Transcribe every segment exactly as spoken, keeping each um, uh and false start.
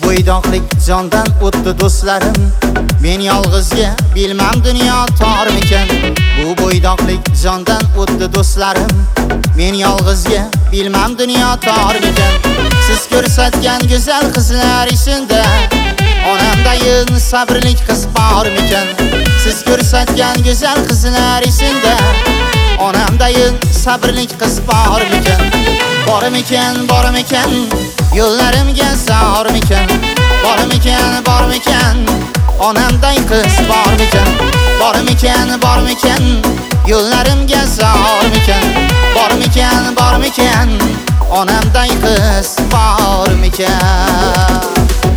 bo'ydoqlik jondan o'tdi do'stlarim. Men yolg'izga bilmam dunyo tormikan. Bu bo'ydoqlik jondan o'tdi do'stlarim. Men yolg'izga bilmam dunyo tormikan. Siz ko'rsatgan go'zal qizlar ichida onamdayin sabrlik qiz bormikan. Siz ko'rsatgan go'zal qizlar ichida onamdayin sabrlik qiz bormikan. Bormikan, bormikan, yo'llarimga zormikan. Bormikan, bormikan, onamday qiz bormikan. Bormikan, bormikan, yo'llarimga zormikan. Bormikan, bormikan, onamday qiz bormikan.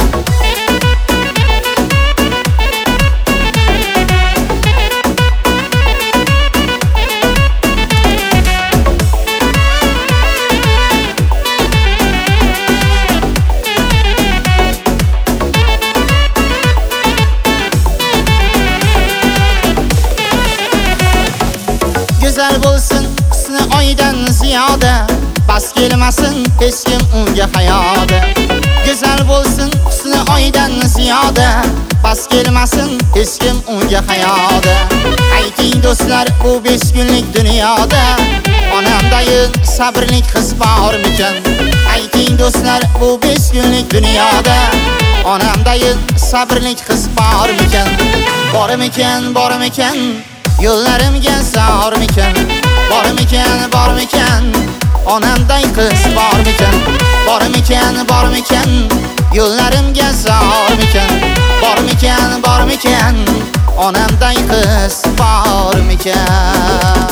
Güzel bo'lsin husni oydan ziyoda, bas kelmasin hech kim unga hayoda. Güzel bo'lsin husni oydan ziyoda, bas kelmasin hech kim unga hayoda. Ayting do'stlar, bu besh kunlik dunyoda onamdayin sabrlik qiz bormikan. Ayting do'stlar, bu besh kunlik dunyoda onamdayin sabrlik qiz bormikan. Bormikan, bormikan, yo'llarimga zormikan. Bormikan, bormikan, onamday qiz bormikan. Bormikan, bormikan, yo'llarimga zormikan. Bormikan, bormikan, onamday qiz bormikan.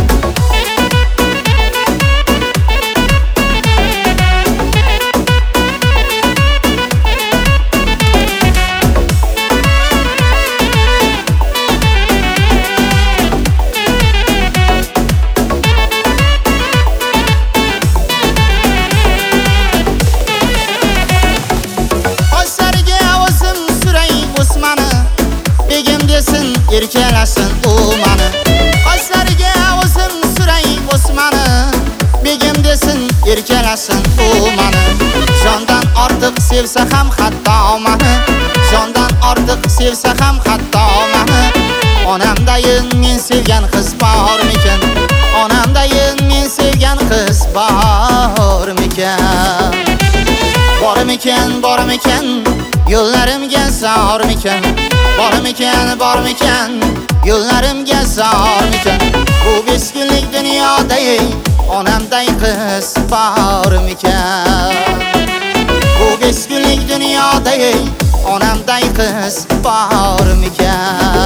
Erkalasin u mani, qoshlariga o'zim suray o'smani. Begim desin, erkalasin u mani. Jondan ortiq sevsa ham hatto mani. Jondan ortiq sevsa ham hatto mani. Onamdayin men sevgan qiz bormikan. Onamdayin men sevgan qiz bormikan. Bormikan, bormikan, yo'llarimga zormikan. Bormikan, bormikan, yo'llarimga zormikan. Bu besh kunlik dunyoda onamday qiz bormikan. Bu besh kunlik dunyoda onamday qiz bormikan.